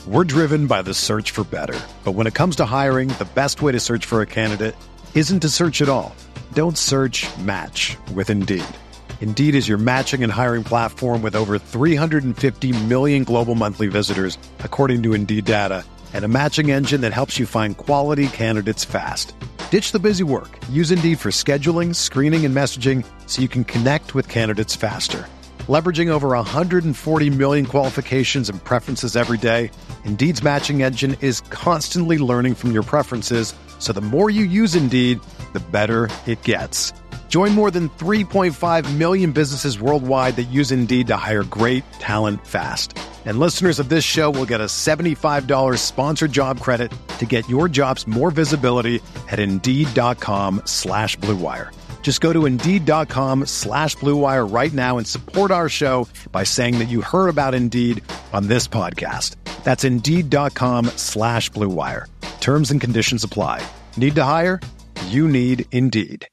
We're driven by the search for better. But when it comes to hiring, the best way to search for a candidate isn't to search at all. Don't search, match with Indeed. Indeed is your matching and hiring platform with over 350 million global monthly visitors, according to Indeed data, and a matching engine that helps you find quality candidates fast. Ditch the busy work. Use Indeed for scheduling, screening, and messaging so you can connect with candidates faster. Leveraging over 140 million qualifications and preferences every day, Indeed's matching engine is constantly learning from your preferences, so the more you use Indeed, the better it gets. Join more than 3.5 million businesses worldwide that use Indeed to hire great talent fast. And listeners of this show will get a $75 sponsored job credit to get your jobs more visibility at Indeed.com/Blue Wire. Just go to Indeed.com/Blue Wire right now and support our show by saying that you heard about Indeed on this podcast. That's Indeed.com/Blue Wire. Terms and conditions apply. Need to hire? You need Indeed.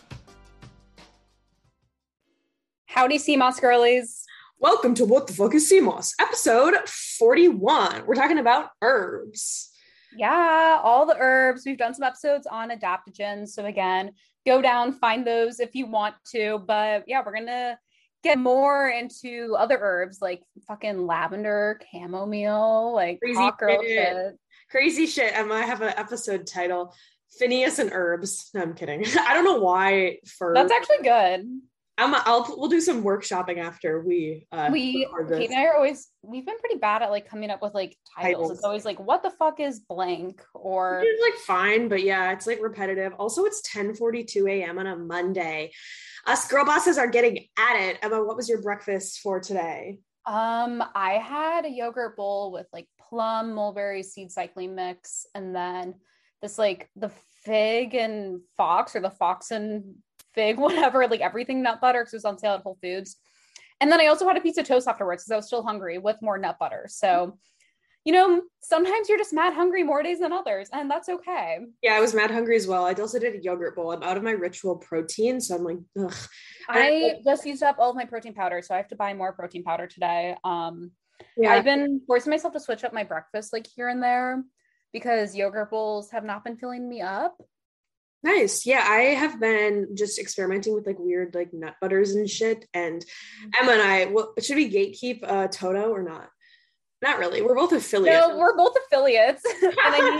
Howdy, CMOS girlies. Welcome to What the Fuck is CMOS, episode 41. We're talking about herbs. Yeah, all the herbs. We've done some episodes on adaptogens. So again, go down, find those if you want to. But yeah, we're going to get more into other herbs like fucking lavender, chamomile, like hot girl shit. Crazy shit. I might have an episode title, Phineas and Herbs. No, I'm kidding. I don't know why. That's actually good. We'll do some workshopping after Kate and I are we've been pretty bad at like coming up with like titles. It's always like, what the fuck is blank? Or it's like fine, but yeah, it's like repetitive. Also, it's 10:42 a.m. on a Monday. Us girl bosses are getting at it. Emma, what was your breakfast for today? I had a yogurt bowl with like plum, mulberry, seed cycling mix, and then this like the fig and fox or the fox and fig, whatever, like everything nut butter because it was on sale at Whole Foods. And then I also had a piece of toast afterwards because I was still hungry with more nut butter. So, you know, sometimes you're just mad hungry more days than others, and that's okay. Yeah, I was mad hungry as well. I also did a yogurt bowl. I'm out of my ritual protein, so I'm like, ugh. I just used up all of my protein powder, so I have to buy more protein powder today. Yeah. I've been forcing myself to switch up my breakfast like here and there because yogurt bowls have not been filling me up. Nice. Yeah, I have been just experimenting with like weird like nut butters and shit. And Emma and I, should we gatekeep Toto or not? Not really. We're both affiliates. No, we're both affiliates. and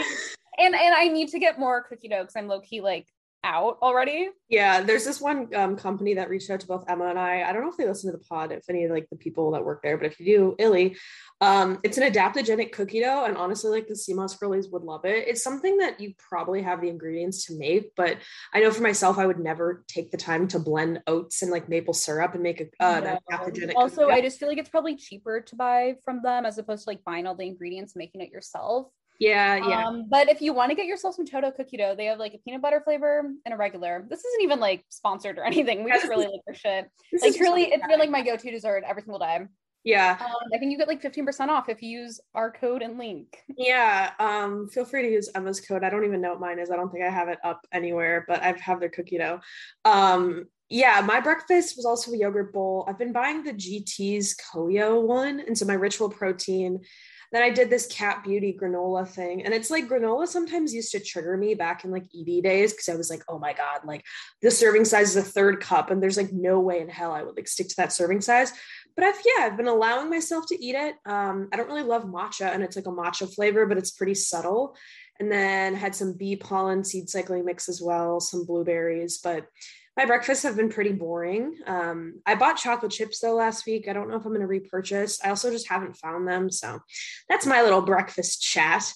I need to get more cookie dough because I'm low key like out already. Yeah, there's this one company that reached out to both Emma and I don't know if they listen to the pod, if any of like the people that work there, but if you do, Illy, it's an adaptogenic cookie dough, and honestly like the CMOS girlies would love it. It's something that you probably have the ingredients to make, but I know for myself I would never take the time to blend oats and like maple syrup and make an adaptogenic also cookie dough. I just feel like it's probably cheaper to buy from them as opposed to like buying all the ingredients and making it yourself. Yeah. But if you want to get yourself some Toto cookie dough, they have like a peanut butter flavor and a regular. This isn't even like sponsored or anything. We just really like their shit. Like truly, it's been like my go-to dessert every single day. Yeah. I think you get like 15% off if you use our code and link. Yeah. Feel free to use Emma's code. I don't even know what mine is. I don't think I have it up anywhere, but I have their cookie dough. Yeah, my breakfast was also a yogurt bowl. I've been buying the GT's Koyo one, and so my ritual protein. Then I did this Cat Beauty granola thing. And it's like granola sometimes used to trigger me back in like ED days because I was like, oh my God, like the serving size is a third cup. And there's like no way in hell I would like stick to that serving size. But I've been allowing myself to eat it. I don't really love matcha, and it's like a matcha flavor, but it's pretty subtle. And then had some bee pollen seed cycling mix as well, some blueberries, but my breakfasts have been pretty boring. I bought chocolate chips though last week. I don't know if I'm going to repurchase. I also just haven't found them. So that's my little breakfast chat.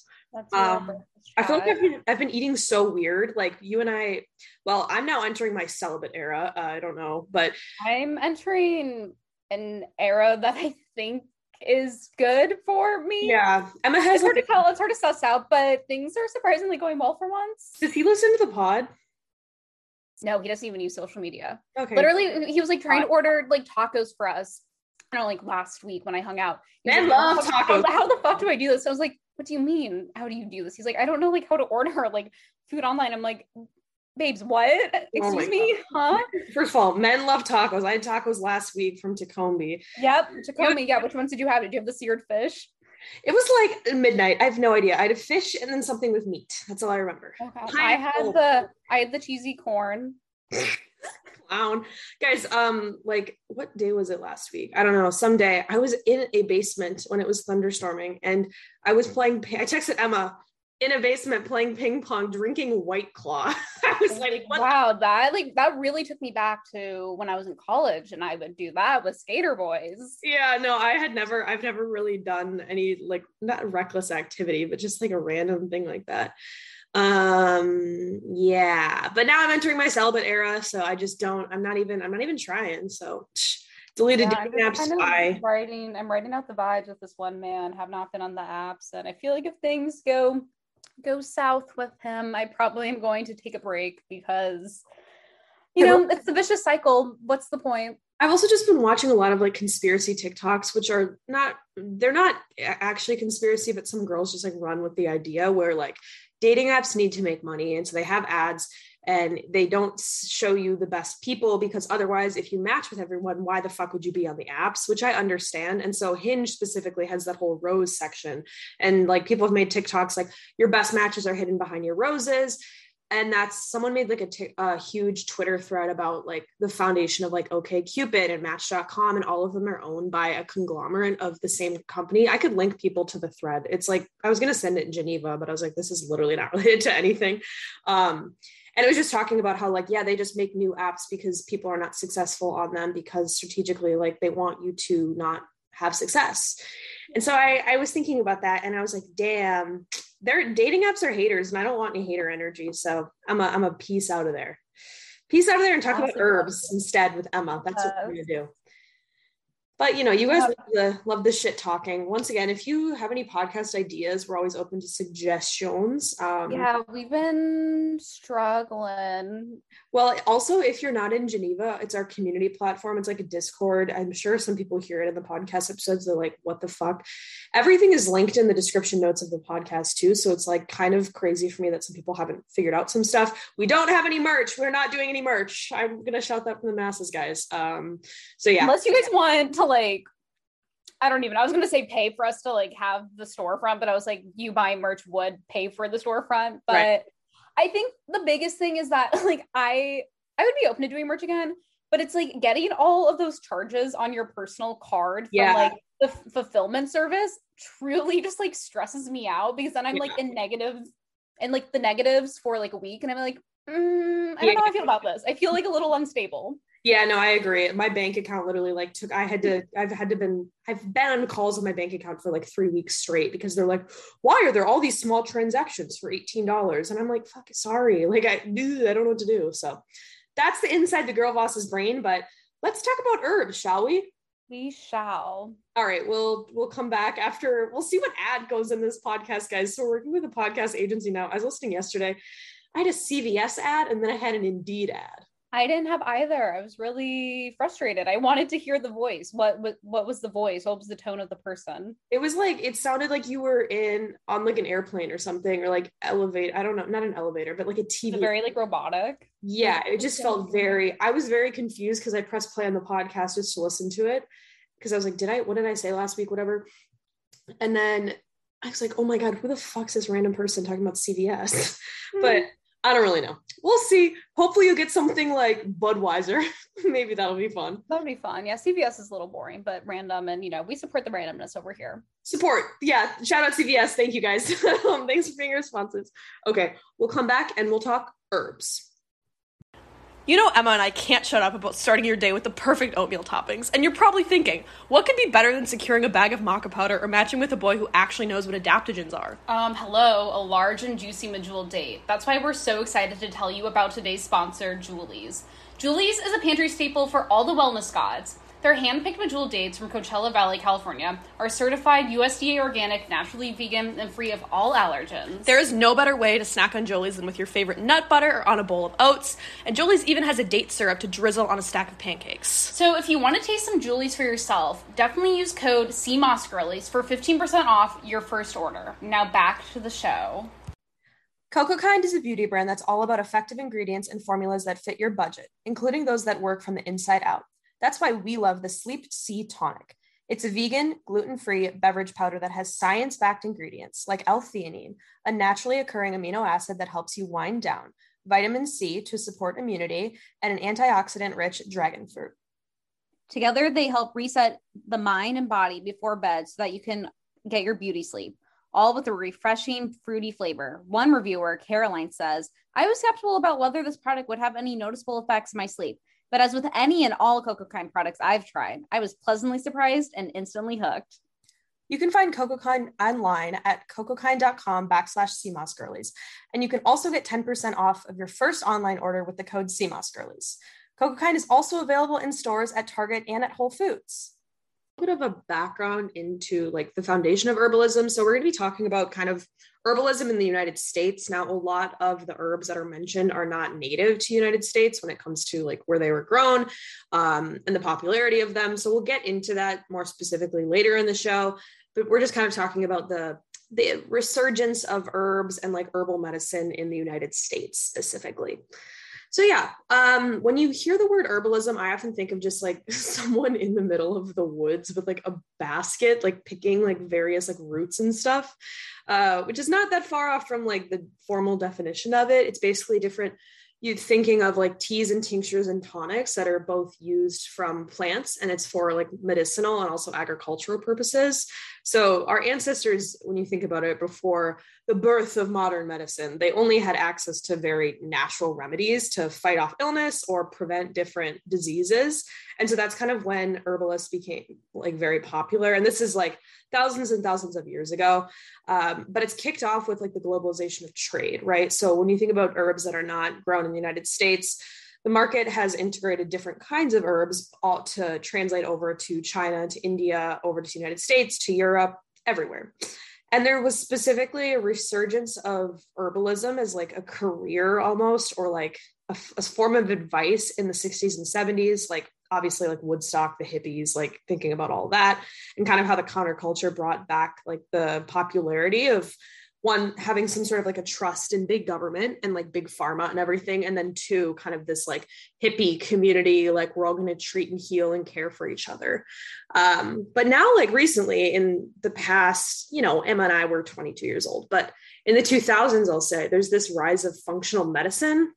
I feel like I've been eating so weird. Like you and I, well, I'm now entering my celibate era. I don't know, but I'm entering an era that I think is good for me. Yeah. Emma has it's hard to tell. It's hard to suss out, but things are surprisingly going well for once. Does he listen to the pod? No, he doesn't even use social media. Okay. Literally, he was like trying to order like tacos for us. I don't know, like last week when I hung out. Man, love tacos. How the fuck do I do this? I was like, what do you mean? How do you do this? He's like, I don't know like how to order like food online. I'm like, babes, what? Excuse me? Huh? First of all, men love tacos. I had tacos last week from Tacombe. Yep, Tacombe. Yeah, which ones did you have? Did you have the seared fish? It was like midnight. I have no idea. I had a fish and then something with meat. That's all I remember. Okay. I had the cheesy corn. Clown. Guys, like what day was it last week? I don't know. Someday I was in a basement when it was thunderstorming and I was playing, I texted Emma in a basement playing ping pong, drinking White Claw. I was like, what? Wow, that really took me back to when I was in college and I would do that with skater boys. Yeah, no, I've never really done any like not reckless activity, but just like a random thing like that. Yeah, but now I'm entering my celibate era, so I'm not even trying. So deleted dating apps. I'm writing out the vibes with this one man, have not been on the apps, and I feel like if things go south with him, I probably am going to take a break because it's the vicious cycle. What's the point? I've also just been watching a lot of like conspiracy TikToks, which they're not actually conspiracy, but some girls just like run with the idea where like dating apps need to make money. And so they have ads and they don't show you the best people because otherwise, if you match with everyone, why the fuck would you be on the apps? Which I understand. And so Hinge specifically has that whole rose section. And like people have made TikToks like your best matches are hidden behind your roses. And that's someone made like a huge Twitter thread about like the foundation of like OkCupid and Match.com, and all of them are owned by a conglomerate of the same company. I could link people to the thread. It's like, I was going to send it in Geneva, but I was like, this is literally not related to anything. And it was just talking about how like, yeah, they just make new apps because people are not successful on them because strategically, like they want you to not have success. And so I was thinking about that and I was like, damn, their dating apps are haters and I don't want any hater energy. So I'm a peace out of there. Peace out of there and talk about herbs instead with Emma. That's what we're going to do. But, you guys love the shit talking. Once again, if you have any podcast ideas, we're always open to suggestions. Yeah, we've been struggling. Well, also, if you're not in Geneva, it's our community platform. It's like a Discord. I'm sure some people hear it in the podcast episodes. They're like, what the fuck? Everything is linked in the description notes of the podcast too. So it's like kind of crazy for me that some people haven't figured out some stuff. We don't have any merch. We're not doing any merch. I'm going to shout that from the masses, guys. So yeah. Unless you guys want to like, I was going to say pay for us to like have the storefront, but I was like, you buying merch would pay for the storefront. But right. I think the biggest thing is that like, I would be open to doing merch again, but it's like getting all of those charges on your personal card from like the fulfillment service truly just like stresses me out because then I'm like in negatives and like the negatives for like a week. And I'm like, I don't know how I feel about this. I feel like a little unstable. Yeah, no, I agree. My bank account literally like I've been on calls with my bank account for like 3 weeks straight because they're like, why are there all these small transactions for $18? And I'm like, fuck, sorry. Like I don't know what to do. So that's the inside the girl boss's brain, but let's talk about herbs, shall we? We shall. All right, we'll come back after, we'll see what ad goes in this podcast, guys. So we're working with a podcast agency now. I was listening yesterday. I had a CVS ad and then I had an Indeed ad. I didn't have either. I was really frustrated. I wanted to hear the voice. What was the voice? What was the tone of the person? It was like, it sounded like you were on like an airplane or something, or like elevate. I don't know, not an elevator, but like a TV. Very like robotic. Yeah, it just felt I was very confused because I pressed play on the podcast just to listen to it. Because I was like, what did I say last week? Whatever. And then I was like, oh my God, who the fuck's this random person talking about CVS? But I don't really know. We'll see. Hopefully you'll get something like Budweiser. Maybe that'll be fun. That'll be fun. Yeah, CVS is a little boring, but random. And, we support the randomness over here. Support. Yeah. Shout out CVS. Thank you, guys. Thanks for being our sponsors. Okay. We'll come back and we'll talk herbs. You know, Emma and I can't shut up about starting your day with the perfect oatmeal toppings. And you're probably thinking, what could be better than securing a bag of maca powder or matching with a boy who actually knows what adaptogens are? Hello, a large and juicy medjool date. That's why we're so excited to tell you about today's sponsor, Julie's. Julie's is a pantry staple for all the wellness gods. Their hand-picked medjool dates from Coachella Valley, California, are certified USDA organic, naturally vegan, and free of all allergens. There is no better way to snack on Julie's than with your favorite nut butter or on a bowl of oats, and Julie's even has a date syrup to drizzle on a stack of pancakes. So if you want to taste some Julie's for yourself, definitely use code CMOSGirlies for 15% off your first order. Now back to the show. Cocokind is a beauty brand that's all about effective ingredients and formulas that fit your budget, including those that work from the inside out. That's why we love the Sleep C Tonic. It's a vegan, gluten-free beverage powder that has science-backed ingredients like L-theanine, a naturally occurring amino acid that helps you wind down, vitamin C to support immunity, and an antioxidant-rich dragon fruit. Together, they help reset the mind and body before bed so that you can get your beauty sleep, all with a refreshing, fruity flavor. One reviewer, Caroline, says, I was skeptical about whether this product would have any noticeable effects in my sleep. But as with any and all Cocokind products I've tried, I was pleasantly surprised and instantly hooked. You can find Cocokind online at cocokind.com/CMOSgirlies. And you can also get 10% off of your first online order with the code CMOSgirlies. Cocokind is also available in stores at Target and at Whole Foods. A bit of a background into like the foundation of herbalism. So we're going to be talking about kind of herbalism in the United States. Now, a lot of the herbs that are mentioned are not native to the United States when it comes to like where they were grown and the popularity of them. So we'll get into that more specifically later in the show, but we're just kind of talking about the resurgence of herbs and like herbal medicine in the United States specifically. So yeah, when you hear the word herbalism, I often think of just like someone in the middle of the woods with like a basket, like picking like various like roots and stuff, which is not that far off from like the formal definition of it. It's basically different. You're thinking of like teas and tinctures and tonics that are both used from plants, and it's for like medicinal and also agricultural purposes. So our ancestors, when you think about it, before the birth of modern medicine, they only had access to very natural remedies to fight off illness or prevent different diseases. And so that's kind of when herbalists became like very popular. And this is like thousands and thousands of years ago. But it's kicked off with like the globalization of trade, right? So when you think about herbs that are not grown in the United States, the market has integrated different kinds of herbs all to translate over to China, to India, over to the United States, to Europe, everywhere. And there was specifically a resurgence of herbalism as like a career almost, or like a form of advice in the 60s and 70s, like obviously like Woodstock, the hippies, like thinking about all that, and kind of how the counterculture brought back like the popularity of one, having some sort of like a trust in big government and like big pharma and everything. And then two, kind of this like hippie community, like we're all going to treat and heal and care for each other. But now, like recently in the past, you know, Emma and I were 22 years old, but in the 2000s, I'll say there's this rise of functional medicine,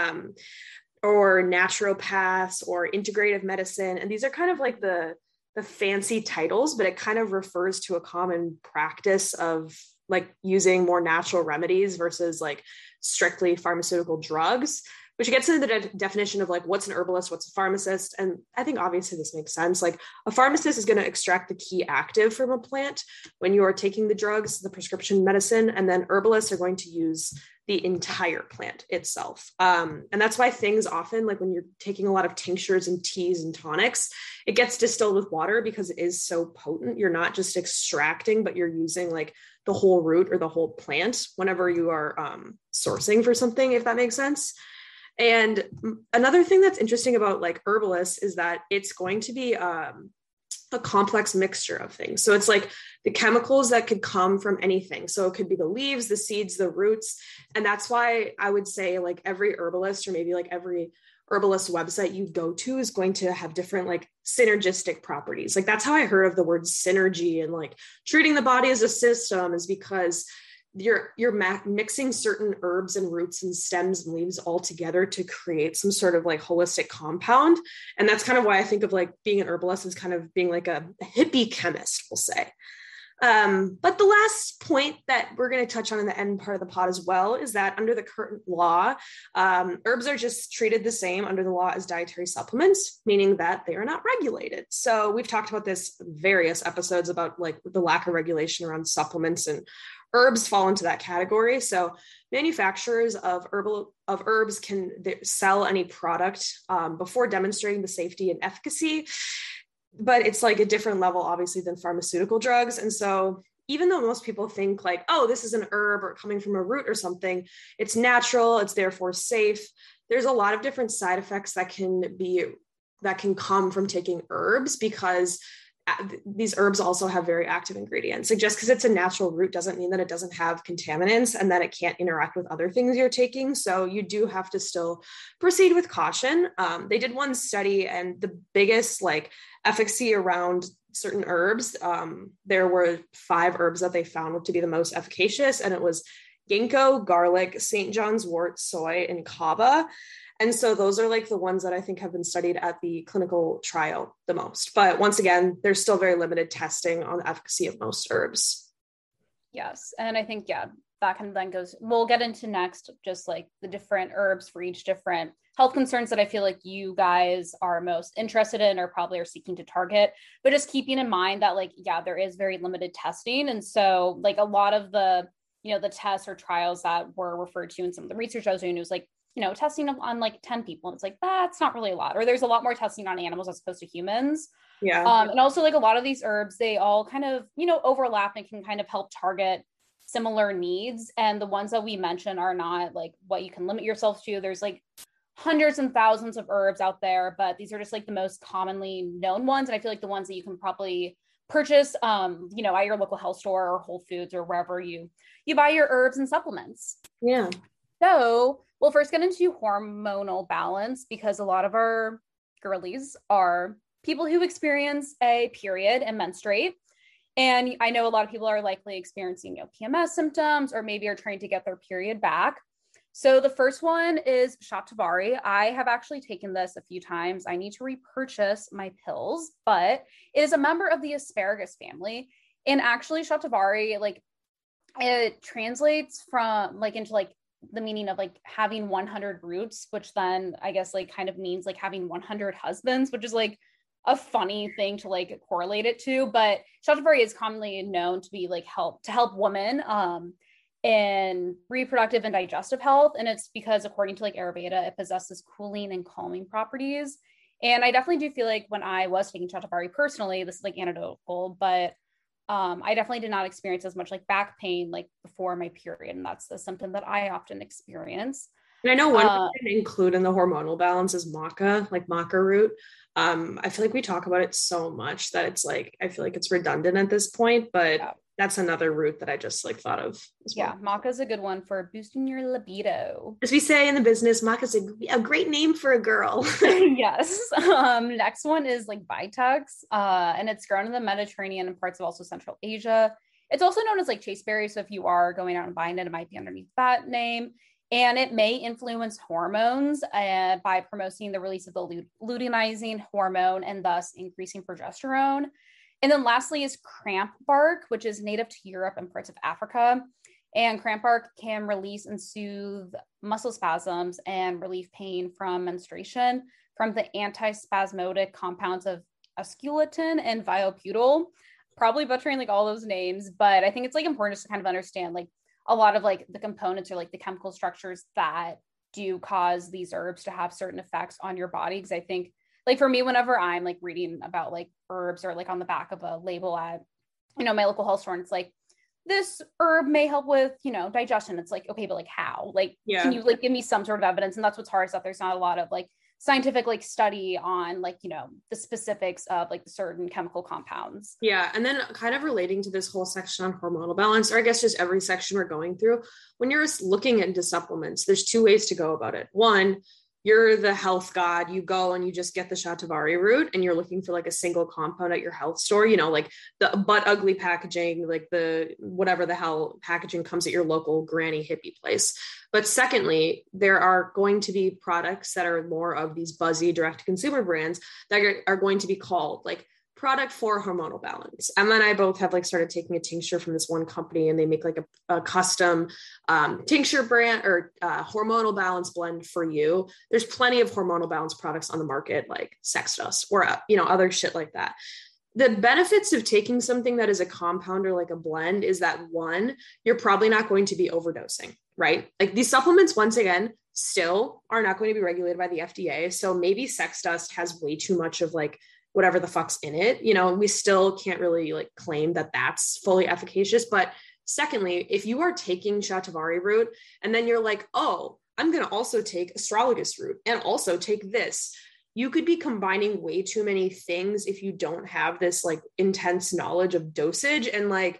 or naturopaths or integrative medicine. And these are kind of like the fancy titles, but it kind of refers to a common practice of like using more natural remedies versus like strictly pharmaceutical drugs, which gets into the definition of like, what's an herbalist, what's a pharmacist? And I think obviously this makes sense. Like a pharmacist is going to extract the key active from a plant when you are taking the drugs, the prescription medicine, and then herbalists are going to use the entire plant itself. And that's why things often, like when you're taking a lot of tinctures and teas and tonics, it gets distilled with water because it is so potent. You're not just extracting, but you're using like the whole root or the whole plant whenever you are sourcing for something, if that makes sense. And another thing that's interesting about like herbalists is that it's going to be a complex mixture of things. So it's like the chemicals that could come from anything. So it could be the leaves, the seeds, the roots. And that's why I would say like every herbalist, or maybe like every herbalist website you go to, is going to have different like synergistic properties. Like that's how I heard of the word synergy, and like treating the body as a system is because you're mixing certain herbs and roots and stems and leaves all together to create some sort of like holistic compound. And that's kind of why I think of like being an herbalist as kind of being like a hippie chemist, we'll say. But the last point that we're going to touch on in the end part of the pod as well is that under the current law, herbs are just treated the same under the law as dietary supplements, meaning that they are not regulated. So we've talked about this in various episodes about like the lack of regulation around supplements, and herbs fall into that category. So manufacturers of herbs can sell any product before demonstrating the safety and efficacy, but it's like a different level, obviously, than pharmaceutical drugs. And so even though most people think like, oh, this is an herb or coming from a root or something, it's natural, it's therefore safe, there's a lot of different side effects that can come from taking herbs, because these herbs also have very active ingredients. Like just because it's a natural root doesn't mean that it doesn't have contaminants and that it can't interact with other things you're taking. So you do have to still proceed with caution. They did one study, and the biggest like efficacy around certain herbs. There were 5 herbs that they found to be the most efficacious, and it was ginkgo, garlic, St. John's wort, soy, and kava. And so those are like the ones that I think have been studied at the clinical trial the most. But once again, there's still very limited testing on the efficacy of most herbs. Yes. And I think, yeah, that kind of then goes, we'll get into next, just like the different herbs for each different health concerns that I feel like you guys are most interested in or probably are seeking to target, but just keeping in mind that like, yeah, there is very limited testing. And so like a lot of the, you know, the tests or trials that were referred to in some of the research I was doing, it was like, you know, testing on like 10 people. And it's like, that's not really a lot, or there's a lot more testing on animals as opposed to humans. Yeah. And also like a lot of these herbs, they all kind of, you know, overlap and can kind of help target similar needs. And the ones that we mentioned are not like what you can limit yourself to. There's like hundreds and thousands of herbs out there, but these are just like the most commonly known ones. And I feel like the ones that you can probably purchase, you know, at your local health store or Whole Foods or wherever you buy your herbs and supplements. Yeah. So we'll first get into hormonal balance, because a lot of our girlies are people who experience a period and menstruate. And I know a lot of people are likely experiencing, you know, PMS symptoms, or maybe are trying to get their period back. So the first one is Shatavari. I have actually taken this a few times. I need to repurchase my pills, but it is a member of the asparagus family. And actually Shatavari, like it translates from like into like the meaning of like having 100 roots, which then I guess like kind of means like having 100 husbands, which is like a funny thing to like correlate it to. But Shatavari is commonly known to be like to help women in reproductive and digestive health. And it's because according to like Ayurveda, it possesses cooling and calming properties. And I definitely do feel like when I was taking Shatavari personally, this is like anecdotal, but I definitely did not experience as much like back pain like before my period. And that's the symptom that I often experience. And I know one we can include in the hormonal balance is maca, like maca root. I feel like we talk about it so much that it's like, I feel like it's redundant at this point, but that's another root that I just like thought of as well. Yeah, maca is a good one for boosting your libido. As we say in the business, maca is a great name for a girl. Yes. Next one is like Vitex, and it's grown in the Mediterranean and parts of also Central Asia. It's also known as like chasteberry. So if you are going out and buying it, it might be underneath that name. And it may influence hormones by promoting the release of the luteinizing hormone and thus increasing progesterone. And then lastly is cramp bark, which is native to Europe and parts of Africa. And cramp bark can release and soothe muscle spasms and relieve pain from menstruation from the antispasmodic compounds of esculetin and violbutyl. Probably butchering like all those names, but I think it's like important just to kind of understand like a lot of like the components or like the chemical structures that do cause these herbs to have certain effects on your body. Because I think like for me, whenever I'm like reading about like herbs or like on the back of a label at, you know, my local health store, and it's like, this herb may help with, you know, digestion. It's like, okay, but like how? Like, can you like give me some sort of evidence? And that's what's hard, is that there's not a lot of like scientific like study on like, you know, the specifics of like the certain chemical compounds. Yeah. And then kind of relating to this whole section on hormonal balance, or I guess just every section we're going through, when you're looking into supplements, there's 2 ways to go about it. One, you're the health god, you go and you just get the Shatavari root and you're looking for like a single compound at your health store, you know, like the butt ugly packaging, like the whatever the hell packaging comes at your local granny hippie place. But secondly, there are going to be products that are more of these buzzy direct to consumer brands that are going to be called like product for hormonal balance. Emma and I both have like started taking a tincture from this one company, and they make like a custom tincture brand or hormonal balance blend for you. There's plenty of hormonal balance products on the market, like Sex Dust or, you know, other shit like that. The benefits of taking something that is a compound or like a blend is that, one, you're probably not going to be overdosing, right? Like these supplements, once again, still are not going to be regulated by the FDA. So maybe Sex Dust has way too much of like whatever the fuck's in it. You know, we still can't really like claim that that's fully efficacious. But secondly, if you are taking Shatavari root and then you're like, oh, I'm going to also take astragalus root and also take this, you could be combining way too many things if you don't have this like intense knowledge of dosage. And like,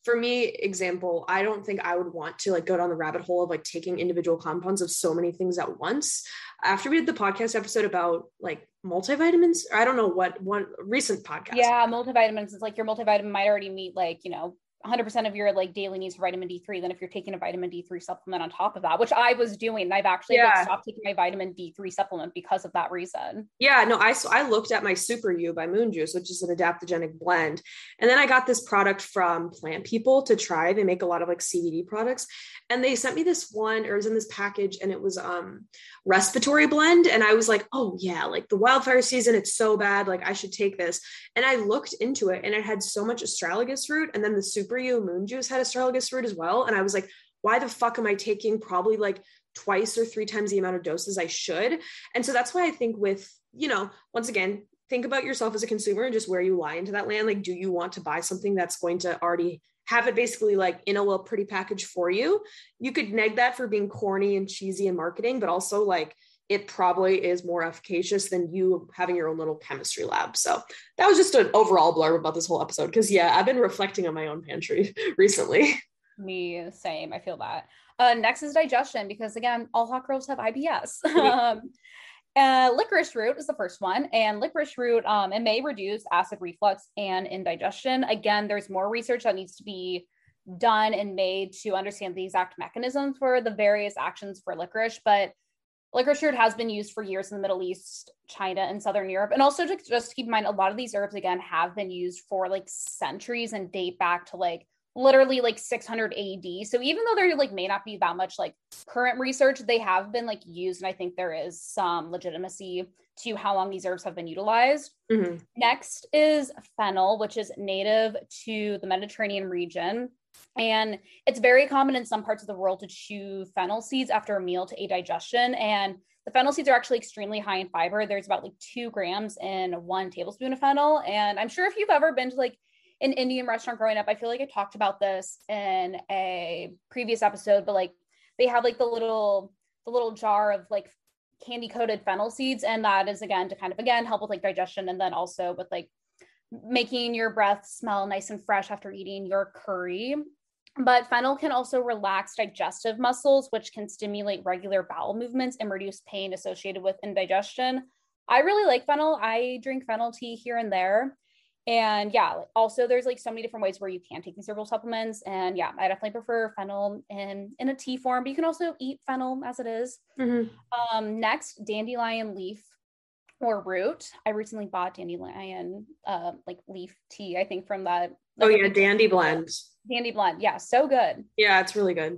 for me, example, I don't think I would want to like go down the rabbit hole of like taking individual compounds of so many things at once. After we did the podcast episode about like multivitamins, or I don't know what one recent podcast. Yeah, multivitamins. It's like your multivitamin might already meet like, 100% of your like daily needs for vitamin D3. Then if you're taking a vitamin D3 supplement on top of that, which I was doing, and I've actually like stopped taking my vitamin D3 supplement because of that reason. Yeah, no, I looked at my Super U by Moon Juice, which is an adaptogenic blend. And then I got this product from Plant People to try. They make a lot of like CBD products. And they sent me this one, or it was in this package, and it was respiratory blend. And I was like, oh yeah, like the wildfire season, it's so bad. Like I should take this. And I looked into it and it had so much astragalus root. And then the Super U Moon Juice had astragalus root as well. And I was like, why the fuck am I taking probably like twice or three times the amount of doses I should? And so that's why I think with, once again, think about yourself as a consumer and just where you lie into that land. Like, do you want to buy something that's going to already have it basically like in a little pretty package for you? You could neg that for being corny and cheesy in marketing, but also like it probably is more efficacious than you having your own little chemistry lab. So that was just an overall blurb about this whole episode. Cause yeah, I've been reflecting on my own pantry recently. Me, same. I feel that. Next is digestion, because again, all hot girls have IBS. Licorice root is the first one, and licorice root, it may reduce acid reflux and indigestion. Again, there's more research that needs to be done and made to understand the exact mechanisms for the various actions for licorice, but licorice root has been used for years in the Middle East, China, and Southern Europe. And also just keep in mind, a lot of these herbs, again, have been used for like centuries and date back to like literally like 600 AD. So even though there like may not be that much like current research, they have been like used. And I think there is some legitimacy to how long these herbs have been utilized. Mm-hmm. Next is fennel, which is native to the Mediterranean region. And it's very common in some parts of the world to chew fennel seeds after a meal to aid digestion. And the fennel seeds are actually extremely high in fiber. There's about like 2 grams in 1 tablespoon of fennel. And I'm sure if you've ever been to like an Indian restaurant growing up, I feel like I talked about this in a previous episode, but like they have like the little jar of like candy coated fennel seeds. And that is again to kind of help with like digestion. And then also with like making your breath smell nice and fresh after eating your curry. But fennel can also relax digestive muscles, which can stimulate regular bowel movements and reduce pain associated with indigestion. I really like fennel. I drink fennel tea here and there. And yeah, also there's like so many different ways where you can take these herbal supplements. And yeah, I definitely prefer fennel in a tea form, but you can also eat fennel as it is. Mm-hmm. Next, dandelion leaf or root. I recently bought dandelion like leaf tea, I think from that. Oh yeah, Dandy Blend. Dandy Blend. Yeah, so good. Yeah, it's really good.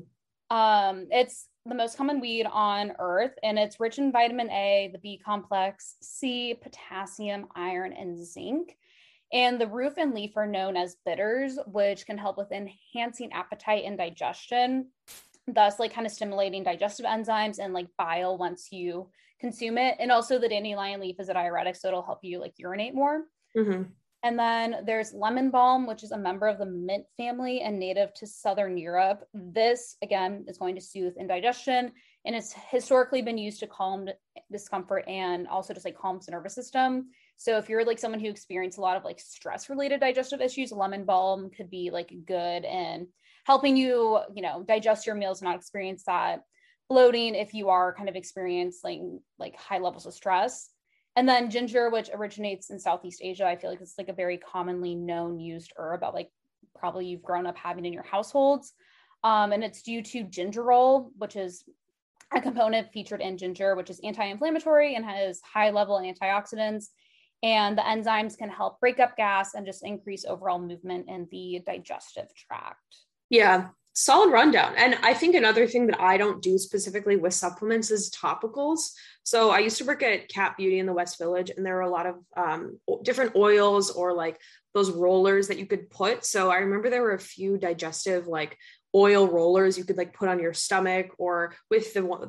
It's the most common weed on earth, and it's rich in vitamin A, the B complex, C, potassium, iron, and zinc. And the root and leaf are known as bitters, which can help with enhancing appetite and digestion, thus like kind of stimulating digestive enzymes and like bile once you consume it. And also the dandelion leaf is a diuretic, so it'll help you like urinate more. Mm-hmm. And then there's lemon balm, which is a member of the mint family and native to Southern Europe. This, again, is going to soothe indigestion, and it's historically been used to calm discomfort and also just like calms the nervous system. So if you're like someone who experienced a lot of like stress-related digestive issues, lemon balm could be like good in helping you, digest your meals and not experience that bloating if you are kind of experiencing like high levels of stress. And then ginger, which originates in Southeast Asia. I feel like it's like a very commonly known used herb that like probably you've grown up having in your households. And it's due to gingerol, which is a component featured in ginger, which is anti-inflammatory and has high level antioxidants. And the enzymes can help break up gas and just increase overall movement in the digestive tract. Yeah, solid rundown. And I think another thing that I don't do specifically with supplements is topicals. So I used to work at Cat Beauty in the West Village, and there were a lot of different oils or like those rollers that you could put. So I remember there were a few digestive like oil rollers you could like put on your stomach, or with the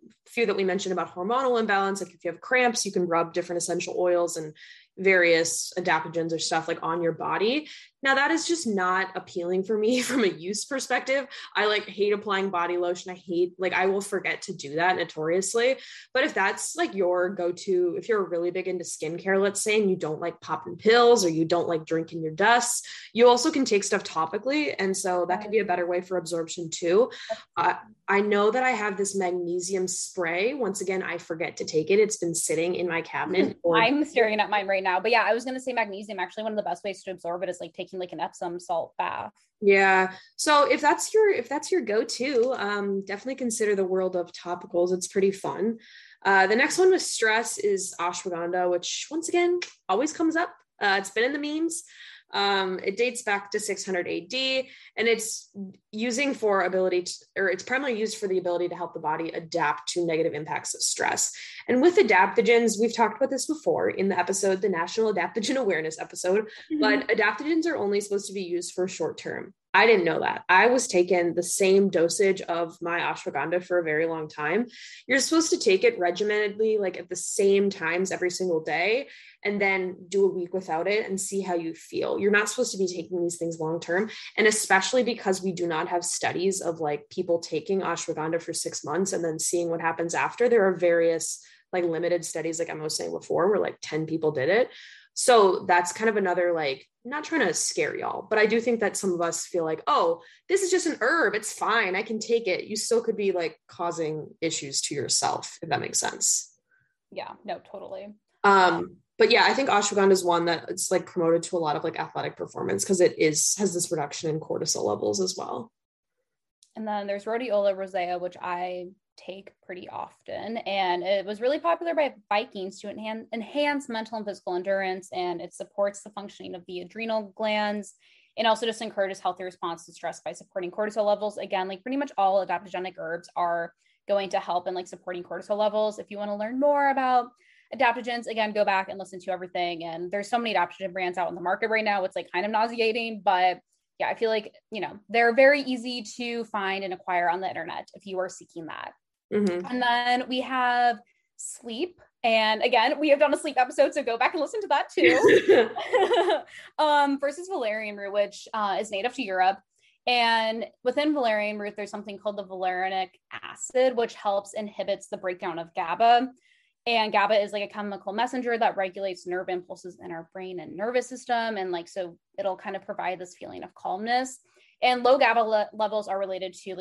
few that we mentioned about hormonal imbalance. Like if you have cramps, you can rub different essential oils and various adaptogens or stuff like on your body. Now that is just not appealing for me from a use perspective. I like hate applying body lotion. I will forget to do that notoriously. But if that's like your go-to, if you're really big into skincare, let's say, and you don't like popping pills or you don't like drinking your dust, you also can take stuff topically. And so that could be a better way for absorption too. I know that I have this magnesium spray. Once again, I forget to take it. It's been sitting in my cabinet. I'm staring at mine right now, but yeah, I was going to say magnesium. Actually, one of the best ways to absorb it is like taking like an Epsom salt bath. Yeah. So if that's your go-to, definitely consider the world of topicals. It's pretty fun. The next one with stress is ashwagandha, which once again always comes up. It's been in the memes. It dates back to 600 AD, and it's it's primarily used for the ability to help the body adapt to negative impacts of stress. And with adaptogens, we've talked about this before in the episode, the National Adaptogen Awareness episode, but adaptogens are only supposed to be used for short term. I didn't know that. I was taking the same dosage of my ashwagandha for a very long time. You're supposed to take it regimentedly, like at the same times every single day, and then do a week without it and see how you feel. You're not supposed to be taking these things long term. And especially because we do not have studies of like people taking ashwagandha for 6 months and then seeing what happens after. There are various like limited studies, like I was saying before, where like 10 people did it. So that's kind of another, like, not trying to scare y'all, but I do think that some of us feel like, oh, this is just an herb. It's fine. I can take it. You still could be like causing issues to yourself, if that makes sense. Yeah, no, totally. But yeah, I think ashwagandha is one that it's like promoted to a lot of like athletic performance because has this reduction in cortisol levels as well. And then there's rhodiola rosea, which I take pretty often, and it was really popular by Vikings to enhance mental and physical endurance, and it supports the functioning of the adrenal glands and also just encourages healthy response to stress by supporting cortisol levels. Again, like pretty much all adaptogenic herbs are going to help in like supporting cortisol levels. If you want to learn more about adaptogens, again, go back and listen to everything. And there's so many adaptogen brands out in the market right now. It's like kind of nauseating, but yeah, I feel like, they're very easy to find and acquire on the internet if you are seeking that. Mm-hmm. And then we have sleep. And again, we have done a sleep episode, so go back and listen to that too. Versus valerian root, which is native to Europe. And within valerian root, there's something called the valerianic acid, which inhibits the breakdown of GABA. And GABA is like a chemical messenger that regulates nerve impulses in our brain and nervous system. And like, so it'll kind of provide this feeling of calmness. And low GABA levels are related to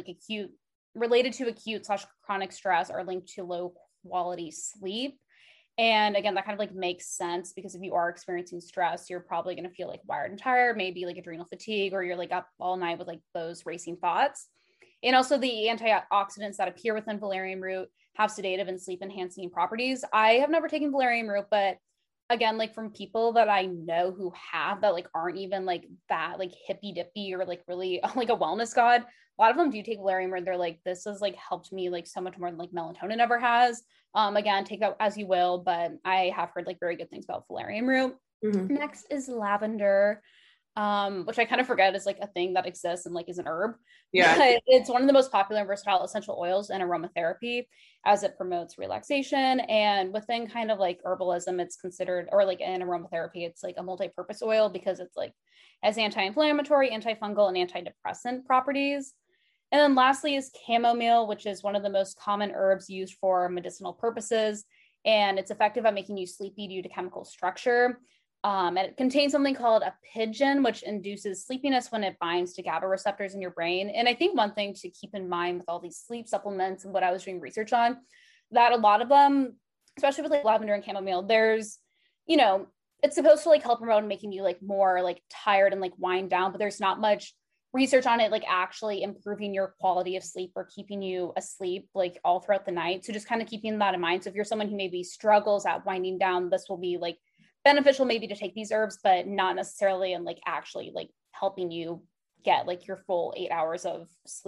acute/chronic stress, are linked to low quality sleep. And again, that kind of like makes sense because if you are experiencing stress, you're probably going to feel like wired and tired, maybe like adrenal fatigue, or you're like up all night with like those racing thoughts. And also the antioxidants that appear within valerian root have sedative and sleep enhancing properties. I have never taken valerian root, but again, like from people that I know who have that like aren't even like that like hippy dippy or like really like a wellness god, a lot of them do take valerian root. They're like, this has like helped me like so much more than like melatonin ever has. Again, take that as you will, but I have heard like very good things about valerian root. Mm-hmm. Next is lavender, which I kind of forget is like a thing that exists and like is an herb. Yeah. But it's one of the most popular and versatile essential oils in aromatherapy, as it promotes relaxation. And within kind of like herbalism, it's considered, or like in aromatherapy, it's like a multi-purpose oil because it's like has anti-inflammatory, antifungal, and antidepressant properties. And then lastly is chamomile, which is one of the most common herbs used for medicinal purposes. And it's effective at making you sleepy due to chemical structure. And it contains something called apidgen, which induces sleepiness when it binds to GABA receptors in your brain. And I think one thing to keep in mind with all these sleep supplements and what I was doing research on, that a lot of them, especially with like lavender and chamomile, there's, it's supposed to like help promote making you like more like tired and like wind down, but there's not much research on it like actually improving your quality of sleep or keeping you asleep like all throughout the night. So just kind of keeping that in mind. So if you're someone who maybe struggles at winding down, this will be like beneficial maybe to take these herbs, but not necessarily in like actually like helping you get like your full 8 hours of sleep.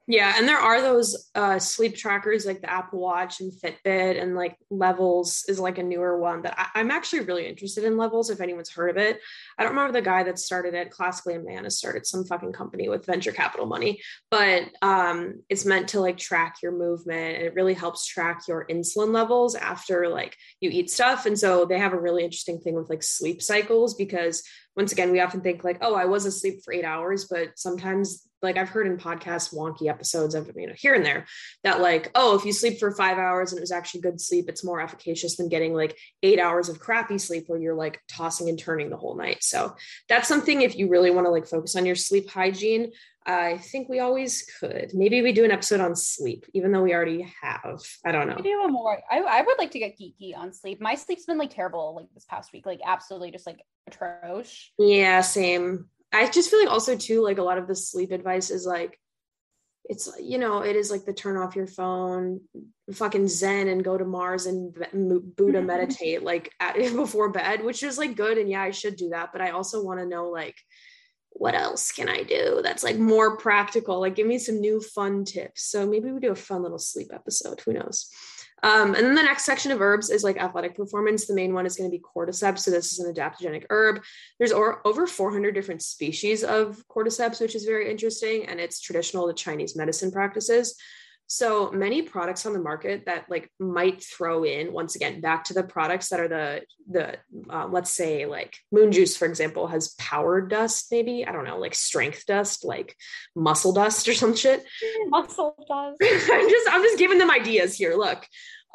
Yeah, and there are those sleep trackers like the Apple Watch and Fitbit, and like Levels is like a newer one that I'm actually really interested in. Levels, if anyone's heard of it. I don't remember the guy that started it. Classically a man has started some fucking company with venture capital money, but it's meant to like track your movement, and it really helps track your insulin levels after like you eat stuff. And so they have a really interesting thing with like sleep cycles, because once again, we often think like, oh, I was asleep for 8 hours, but sometimes, like I've heard in podcasts, wonky episodes of, here and there, that like, oh, if you sleep for 5 hours and it was actually good sleep, it's more efficacious than getting like 8 hours of crappy sleep where you're like tossing and turning the whole night. So that's something, if you really want to like focus on your sleep hygiene, I think we always could. Maybe we do an episode on sleep, even though we already have. I don't know. We do one more. I would like to get geeky on sleep. My sleep's been like terrible like this past week, like absolutely just like atrocious. Yeah, same. I just feel like also too, like a lot of the sleep advice is like, it's, it is like the turn off your phone, fucking Zen and go to Mars and Buddha meditate like before bed, which is like good. And yeah, I should do that. But I also want to know like, what else can I do that's like more practical? Like give me some new fun tips. So maybe we do a fun little sleep episode. Who knows? And then the next section of herbs is like athletic performance. The main one is going to be cordyceps. So this is an adaptogenic herb. There's over 400 different species of cordyceps, which is very interesting. And it's traditional to Chinese medicine practices. So many products on the market that like might throw in, once again, back to the products that are the let's say like Moon Juice, for example, has power dust, maybe, I don't know, like strength dust, like muscle dust or some shit. Muscle dust. I'm just giving them ideas here. Look,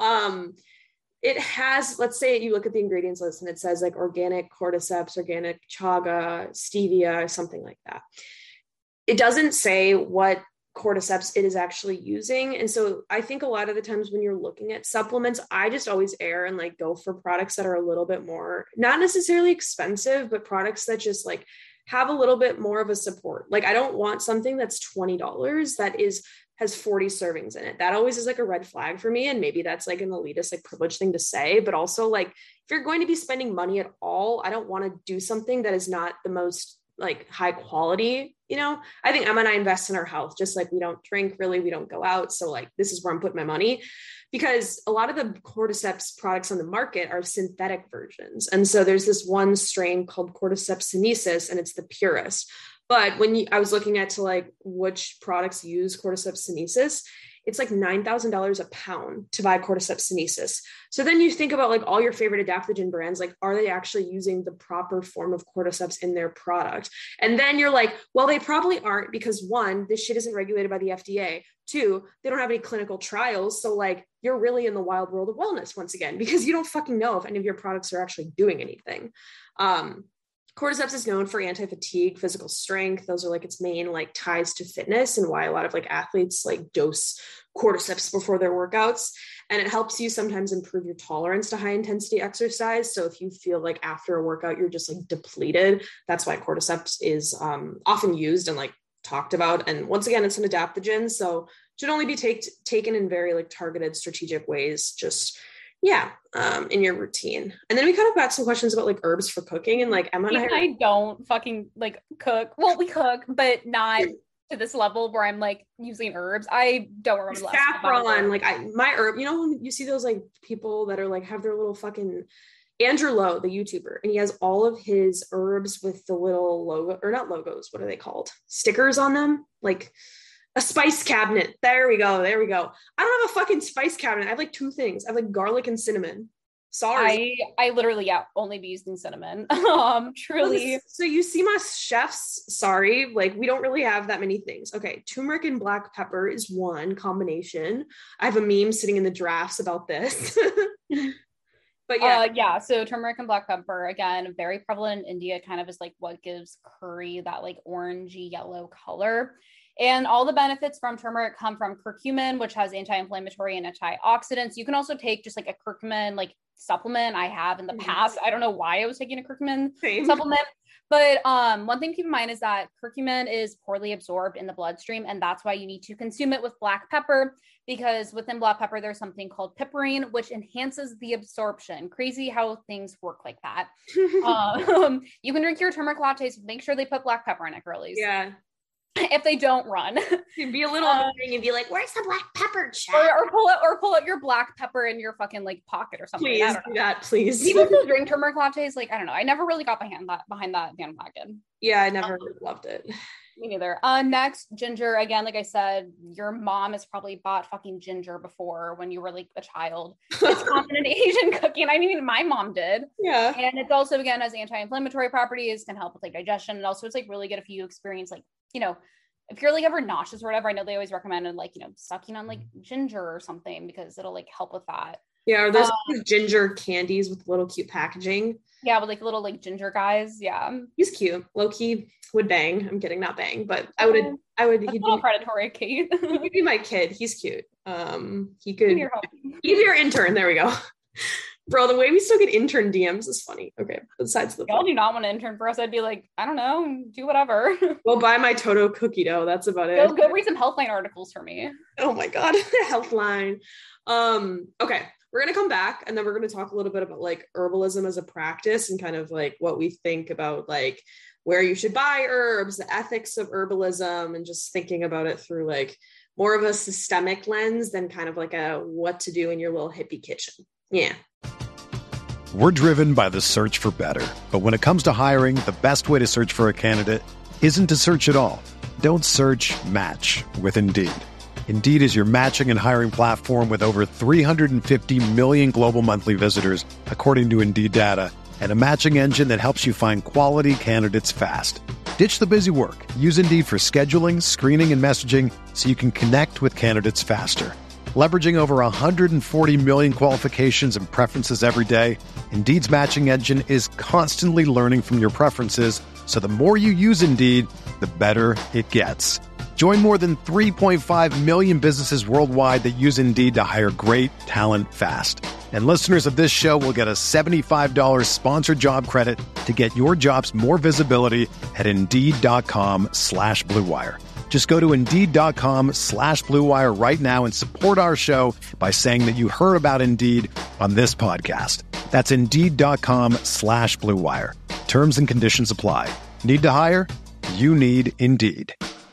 it has, let's say you look at the ingredients list and it says like organic cordyceps, organic chaga, stevia, something like that. It doesn't say what cordyceps it is actually using. And so I think a lot of the times when you're looking at supplements, I just always err and like go for products that are a little bit more, not necessarily expensive, but products that just like have a little bit more of a support. Like I don't want something that's $20 that has 40 servings in it. That always is like a red flag for me. And maybe that's like an elitist, like privileged thing to say, but also like, if you're going to be spending money at all, I don't want to do something that is not the most like high quality. I think Emma and I invest in our health, just like we don't drink, really, we don't go out. So like, this is where I'm putting my money, because a lot of the cordyceps products on the market are synthetic versions. And so there's this one strain called Cordyceps sinensis, and it's the purest. But when I was looking at to like which products use Cordyceps sinensis, it's like $9,000 a pound to buy Cordyceps sinensis. So then you think about like all your favorite adaptogen brands, like, are they actually using the proper form of cordyceps in their product? And then you're like, well, they probably aren't, because one, this shit isn't regulated by the FDA. Two, they don't have any clinical trials. So like, you're really in the wild world of wellness once again, because you don't fucking know if any of your products are actually doing anything. Cordyceps is known for anti-fatigue, physical strength. Those are like its main like ties to fitness, and why a lot of like athletes like dose cordyceps before their workouts. And it helps you sometimes improve your tolerance to high intensity exercise. So if you feel like after a workout, you're just like depleted, that's why cordyceps is often used and like talked about. And once again, it's an adaptogen, so should only be taken in very like targeted strategic ways, just in your routine. And then we kind of got some questions about like herbs for cooking, and like Emma and I don't fucking like cook. Well, we cook, but not to this level where I'm like using herbs. I don't remember the last saffron. Like my herb, when you see those like people that are like have their little fucking Andrew Lowe, the YouTuber, and he has all of his herbs with the little logo, or not logos, what are they called? Stickers on them, like a spice cabinet. There we go. I don't have a fucking spice cabinet. I have like two things. I have like garlic and cinnamon. Sorry. I literally, only be using cinnamon. Truly. So you see my chefs, sorry, like we don't really have that many things. Okay. Turmeric and black pepper is one combination. I have a meme sitting in the drafts about this. But so turmeric and black pepper, again, very prevalent in India, kind of is like what gives curry that like orangey yellow color. And all the benefits from turmeric come from curcumin, which has anti-inflammatory and antioxidants. You can also take just like a curcumin like supplement. I have in the past. I don't know why I was taking a curcumin supplement. But one thing to keep in mind is that curcumin is poorly absorbed in the bloodstream, and that's why you need to consume it with black pepper, because within black pepper, there's something called piperine, which enhances the absorption. Crazy how things work like that. You can drink your turmeric lattes. Make sure they put black pepper in it, girlies. Yeah. if they don't run. You'd be a little annoying and be like, where's the black pepper, chat? Or pull out your black pepper in your fucking like pocket or something. Please do that, please. People still drink turmeric lattes. Like, I don't know. I never really got behind that bandwagon. Yeah, I never loved it. Me neither. Next, ginger. Again, like I said, your mom has probably bought fucking ginger before when you were like a child. It's common in Asian cooking. I mean, my mom did. Yeah. And it's also, again, has anti-inflammatory properties, can help with like digestion. And also it's like really good if you experience like, you know, if you're like ever nauseous or whatever. I know they always recommended like, you know, sucking on like ginger or something because it'll like help with that. Yeah, or there's ginger candies with little cute packaging. Yeah, with like little like ginger guys. Yeah. He's cute. Low-key would bang. I'm kidding, not bang, but I would he'd be predatory, Kate. He'd be my kid. He's cute. He's your intern. There we go. Bro, the way we still get intern DMs is funny. Okay, besides the y'all do not want to intern for us. I'd be like, I don't know, do whatever. Well, buy my Toto cookie dough. That's about it. Go read some Healthline articles for me. Oh my god, Healthline. Okay, we're gonna come back and then we're gonna talk a little bit about like herbalism as a practice and kind of like what we think about like where you should buy herbs, the ethics of herbalism, and just thinking about it through like more of a systemic lens than kind of like a what to do in your little hippie kitchen. Yeah. We're driven by the search for better. But when it comes to hiring, the best way to search for a candidate isn't to search at all. Don't search, match with Indeed. Indeed is your matching and hiring platform with over 350 million global monthly visitors, according to Indeed data, and a matching engine that helps you find quality candidates fast. Ditch the busy work. Use Indeed for scheduling, screening, and messaging so you can connect with candidates faster. Leveraging over 140 million qualifications and preferences every day, Indeed's matching engine is constantly learning from your preferences, so the more you use Indeed, the better it gets. Join more than 3.5 million businesses worldwide that use Indeed to hire great talent fast. And listeners of this show will get a $75 sponsored job credit to get your jobs more visibility at Indeed.com/Blue Wire. Just go to Indeed.com/Blue Wire right now and support our show by saying that you heard about Indeed on this podcast. That's Indeed.com/Blue Wire. Terms and conditions apply. Need to hire? You need Indeed.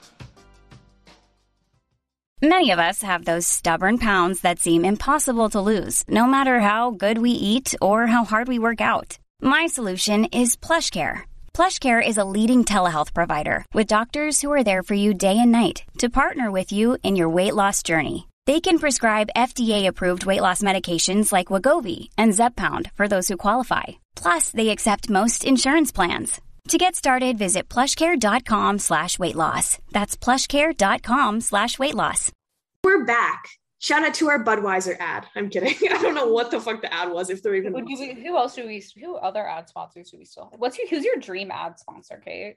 Many of us have those stubborn pounds that seem impossible to lose, no matter how good we eat or how hard we work out. My solution is PlushCare. PlushCare is a leading telehealth provider with doctors who are there for you day and night to partner with you in your weight loss journey. They can prescribe FDA-approved weight loss medications like Wegovy and Zepbound for those who qualify. Plus, they accept most insurance plans. To get started, visit plushcare.com/weightloss. That's plushcare.com/weightloss. We're back. Shout out to our Budweiser ad. I'm kidding. I don't know what the fuck the ad was, if they're even. Who other ad sponsors do we still have? Who's your dream ad sponsor, Kate?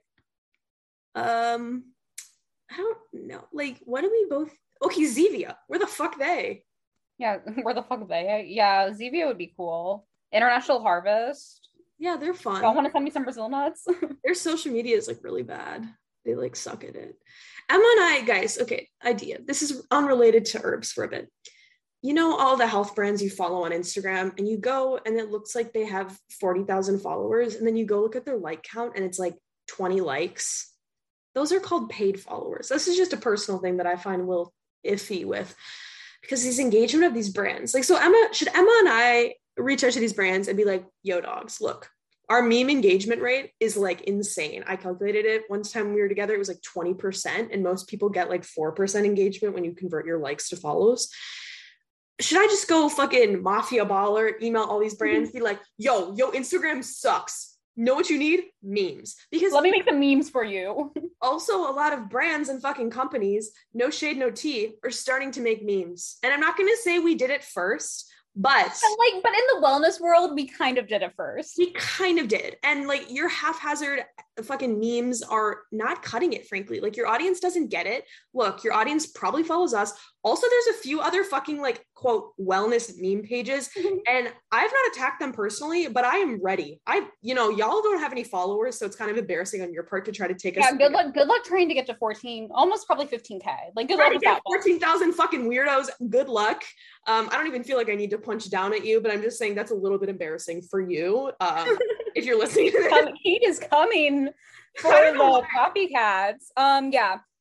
I don't know. Like, what do we both? Okay, Zevia. Where the fuck they? Yeah, where the fuck they? Yeah, Zevia would be cool. International Harvest. Yeah, they're fun. Y'all want to send me some Brazil nuts? Their social media is like really bad. They like suck at it. Emma and I, guys, okay, idea. This is unrelated to herbs for a bit. You know all the health brands you follow on Instagram and you go and it looks like they have 40,000 followers and then you go look at their like count and it's like 20 likes. Those are called paid followers. This is just a personal thing that I find a little iffy with because these engagement of these brands. Like, so should Emma and I reach out to these brands and be like, yo dogs, look, our meme engagement rate is like insane. I calculated it one time we were together. It was like 20% and most people get like 4% engagement when you convert your likes to follows. Should I just go fucking mafia baller, email all these brands, be like, yo, Instagram sucks. Know what you need? Memes. Because let me make the memes for you. Also, a lot of brands and fucking companies, no shade, no tea, are starting to make memes. And I'm not going to say we did it first, but in the wellness world, we kind of did it first. We kind of did. And like your haphazard fucking memes are not cutting it, frankly. Like your audience doesn't get it. Look, your audience probably follows us. Also, there's a few other fucking like quote wellness meme pages. And I've not attacked them personally, but I am ready. Y'all don't have any followers, so it's kind of embarrassing on your part to try to take us. Yeah, good luck trying to get to 14, almost probably 15K. Like good luck with that. 14,000 fucking weirdos. Good luck. I don't even feel like I need to punch down at you, but I'm just saying that's a little bit embarrassing for you. If you're listening to this. Kate is coming for the copycats. Yeah.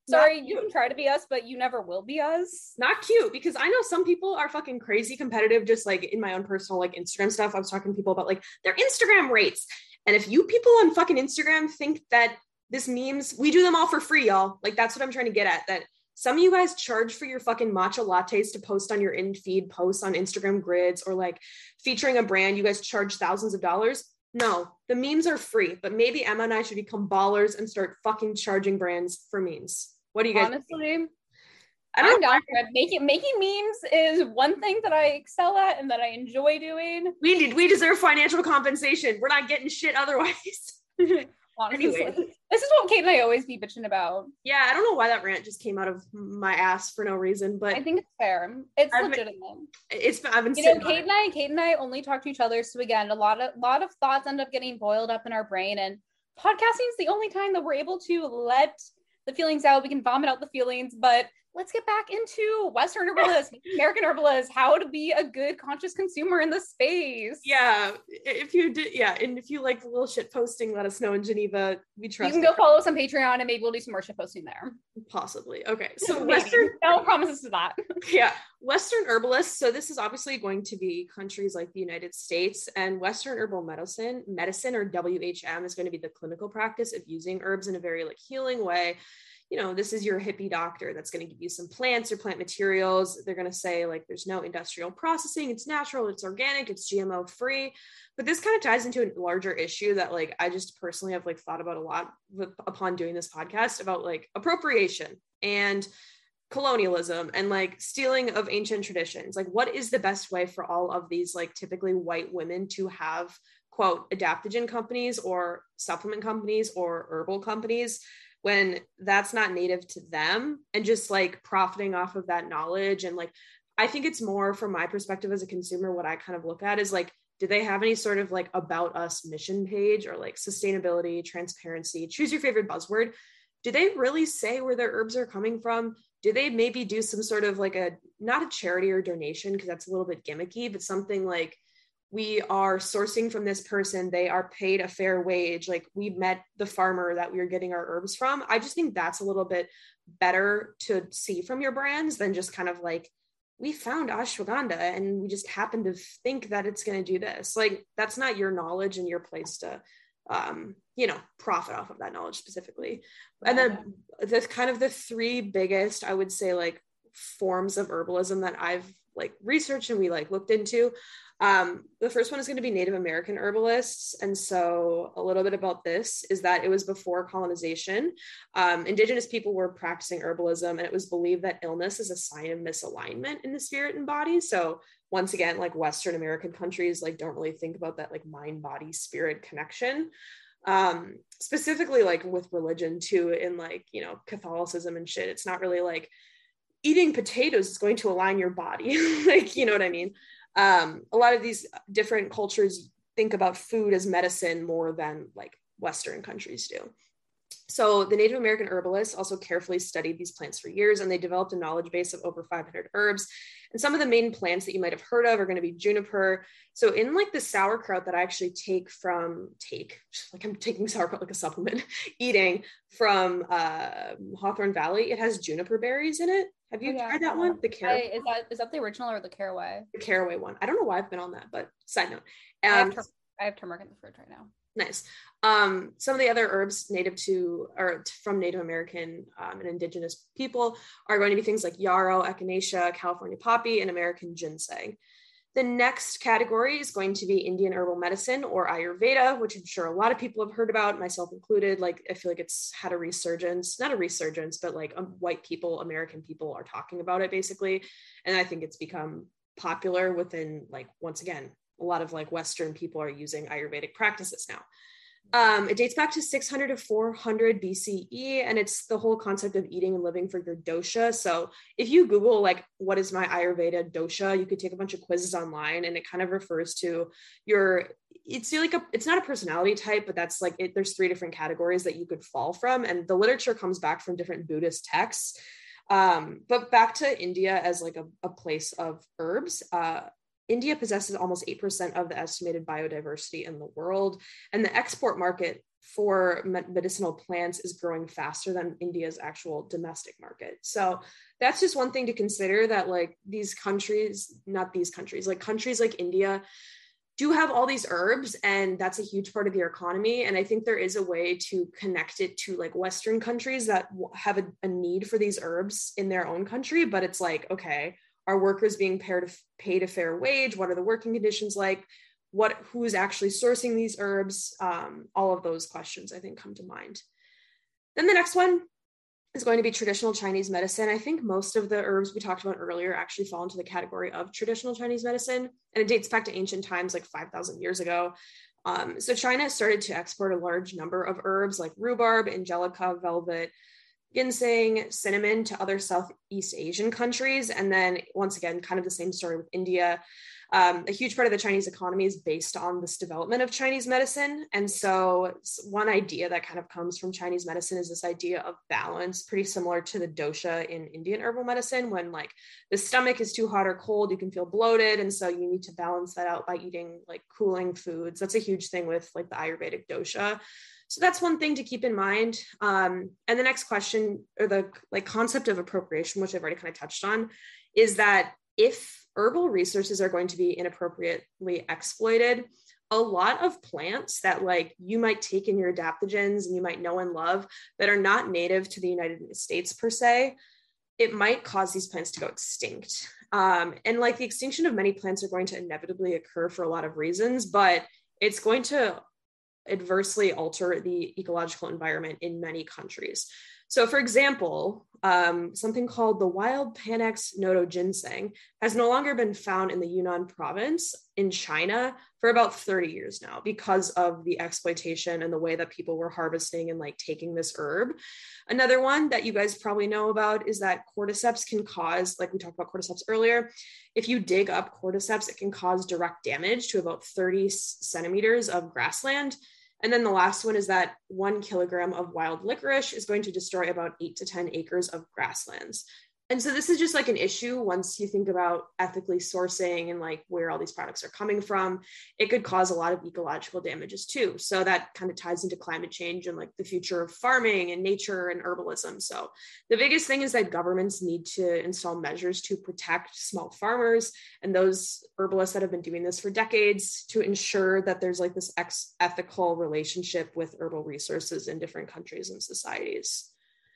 Sorry, you can try to be us, but you never will be us. Not cute, because I know some people are fucking crazy competitive, just like in my own personal like Instagram stuff. I was talking to people about like their Instagram rates. And if you people on fucking Instagram think that this memes, we do them all for free, y'all. Like that's what I'm trying to get at. That some of you guys charge for your fucking matcha lattes to post on your in-feed posts on Instagram grids, or like featuring a brand, you guys charge thousands of dollars. No, the memes are free, but maybe Emma and I should become ballers and start fucking charging brands for memes. What do you guys honestly think? I'm down for it. Making memes is one thing that I excel at and that I enjoy doing. We deserve financial compensation. We're not getting shit otherwise. Honestly, Anyway. this is what Kate and I always be bitching about. Yeah, I don't know why that rant just came out of my ass for no reason, but I think it's fair. It's legitimate. I've been You know, Kate and I only talk to each other. So again, a lot of thoughts end up getting boiled up in our brain, and podcasting is the only time that we're able to let the feelings out. We can vomit out the feelings, but let's get back into Western herbalists, American herbalists, how to be a good conscious consumer in the space. Yeah, if you did, yeah, and if you like the little shit posting, let us know in Geneva. We trust. You can go follow us on Patreon, and maybe we'll do some more shit posting there. Possibly. Okay, so Western, no promises to that. Yeah, Western herbalists. So this is obviously going to be countries like the United States, and Western herbal medicine or WHM is going to be the clinical practice of using herbs in a very like healing way. You know, this is your hippie doctor that's going to give you some plants or plant materials. They're going to say like, there's no industrial processing. It's natural. It's organic. It's GMO free. But this kind of ties into a larger issue that like, I just personally have like thought about a lot upon doing this podcast about like appropriation and colonialism and like stealing of ancient traditions. Like, what is the best way for all of these like typically white women to have quote adaptogen companies or supplement companies or herbal companies when that's not native to them, and just like profiting off of that knowledge? And like, I think it's more from my perspective as a consumer, what I kind of look at is like, do they have any sort of like about us mission page or like sustainability, transparency, choose your favorite buzzword? Do they really say where their herbs are coming from? Do they maybe do some sort of like not a charity or donation, because that's a little bit gimmicky, but something like, we are sourcing from this person, they are paid a fair wage, like we met the farmer that we are getting our herbs from. I just think that's a little bit better to see from your brands than just kind of like, we found ashwagandha and we just happen to think that it's going to do this. Like, that's not your knowledge and your place to profit off of that knowledge specifically. And then the kind of the three biggest, I would say, like forms of herbalism that I've like researched and we like looked into. The first one is going to be Native American herbalists. And so a little bit about this is that it was before colonization. Indigenous people were practicing herbalism, and it was believed that illness is a sign of misalignment in the spirit and body. So once again, like Western American countries, like don't really think about that like mind, body, spirit connection. Specifically like with religion too, in like, you know, Catholicism and shit. It's not really like eating potatoes is going to align your body. Like, you know what I mean? A lot of these different cultures think about food as medicine more than like Western countries do. So the Native American herbalists also carefully studied these plants for years, and they developed a knowledge base of over 500 herbs. And some of the main plants that you might have heard of are going to be juniper. So in like the sauerkraut that I actually like I'm taking sauerkraut like a supplement, eating from Hawthorne Valley, it has juniper berries in it. Have you tried that one? The caraway. Is that the original or the caraway? The caraway one. I don't know why I've been on that, but side note. I have turmeric in the fridge right now. Nice. Some of the other herbs native to or from Native American and indigenous people are going to be things like yarrow, echinacea, California poppy, and American ginseng. The next category is going to be Indian herbal medicine or Ayurveda, which I'm sure a lot of people have heard about, myself included. Like, I feel like it's had a resurgence, not a resurgence, but like white people, American people are talking about it basically. And I think it's become popular within, like, once again, a lot of like Western people are using Ayurvedic practices now. It dates back to 600 to 400 BCE, and it's the whole concept of eating and living for your dosha. So if you Google like, what is my Ayurveda dosha, you could take a bunch of quizzes online, and it kind of refers to it's not a personality type, but that's like there's 3 different categories that you could fall from. And the literature comes back from different Buddhist texts. But back to India as like a place of herbs, India possesses almost 8% of the estimated biodiversity in the world, and the export market for medicinal plants is growing faster than India's actual domestic market. So that's just one thing to consider, that like countries like India do have all these herbs, and that's a huge part of their economy. And I think there is a way to connect it to like Western countries that have a need for these herbs in their own country. But it's like, okay, are workers being paid a fair wage? What are the working conditions like? Who's actually sourcing these herbs? All of those questions I think come to mind. Then the next one is going to be traditional Chinese medicine. I think most of the herbs we talked about earlier actually fall into the category of traditional Chinese medicine, and it dates back to ancient times, like 5,000 years ago. So China started to export a large number of herbs like rhubarb, angelica, velvet, ginseng, cinnamon to other Southeast Asian countries. And then once again, kind of the same story with India. A huge part of the Chinese economy is based on this development of Chinese medicine. And so one idea that kind of comes from Chinese medicine is this idea of balance, pretty similar to the dosha in Indian herbal medicine. When like the stomach is too hot or cold, you can feel bloated. And so you need to balance that out by eating like cooling foods. That's a huge thing with like the Ayurvedic dosha. So that's one thing to keep in mind. And the next question, or the like concept of appropriation, which I've already kind of touched on, is that if herbal resources are going to be inappropriately exploited, a lot of plants that like you might take in your adaptogens and you might know and love that are not native to the United States per se, it might cause these plants to go extinct. And like the extinction of many plants are going to inevitably occur for a lot of reasons, but it's going to adversely alter the ecological environment in many countries. So for example, something called the wild Panax noto ginseng has no longer been found in the Yunnan province in China for about 30 years now because of the exploitation and the way that people were harvesting and like taking this herb. Another one that you guys probably know about is that cordyceps can cause, like we talked about cordyceps earlier, if you dig up cordyceps, it can cause direct damage to about 30 centimeters of grassland. And then the last one is that 1 kilogram of wild licorice is going to destroy about 8 to 10 acres of grasslands. And so this is just like an issue once you think about ethically sourcing and like where all these products are coming from. It could cause a lot of ecological damages too. So that kind of ties into climate change and like the future of farming and nature and herbalism. So the biggest thing is that governments need to install measures to protect small farmers and those herbalists that have been doing this for decades to ensure that there's like this ethical relationship with herbal resources in different countries and societies.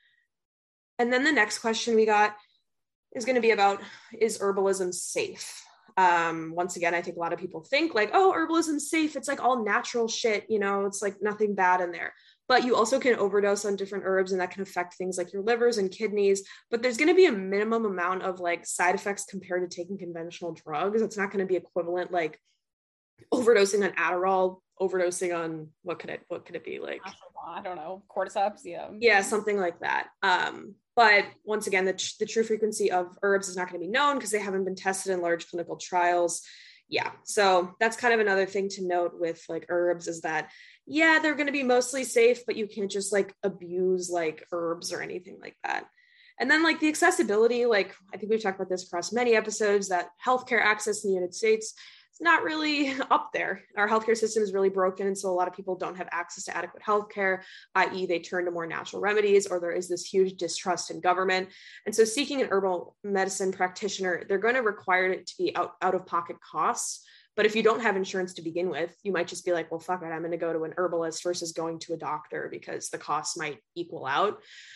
And then the next question we got is going to be about, is herbalism safe? Once again, I think a lot of people think like, oh, herbalism's safe. It's like all natural shit, you know, it's like nothing bad in there. But you also can overdose on different herbs and that can affect things like your livers and kidneys. But there's going to be a minimum amount of like side effects compared to taking conventional drugs. It's not going to be equivalent like overdosing on Adderall, overdosing on what could it be like? I don't know, cordyceps, yeah, something like that. But once again, the true frequency of herbs is not going to be known because they haven't been tested in large clinical trials. Yeah, so that's kind of another thing to note with like herbs is that, yeah, they're going to be mostly safe, but you can't just like abuse like herbs or anything like that. And then like the accessibility, like I think we've talked about this across many episodes, that healthcare access in the United States not really up there. Our healthcare system is really broken. And so a lot of people don't have access to adequate healthcare, i.e. they turn to more natural remedies, or there is this huge distrust in government. And so seeking an herbal medicine practitioner, they're going to require it to be out of pocket costs. But if you don't have insurance to begin with, you might just be like, well, fuck it, I'm going to go to an herbalist versus going to a doctor because the costs might equal out.